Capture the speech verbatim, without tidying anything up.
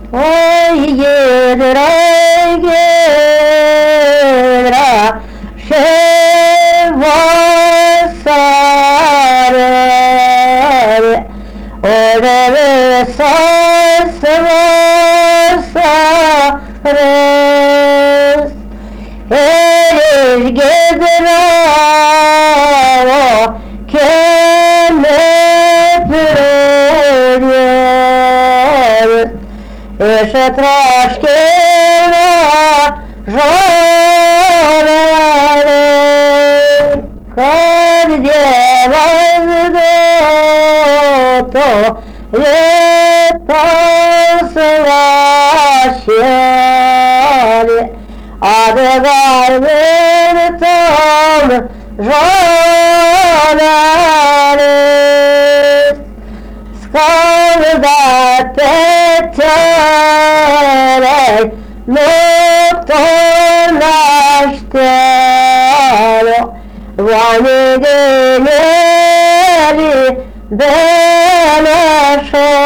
Oy gedra gedra şevasare orere sarsavasares erir gedra Eșe trașchera jorele, Kad je vazdoto je poslašjeli, A da garbetom jorele, Skaldate terei nokto naštero Vani geleri beleşo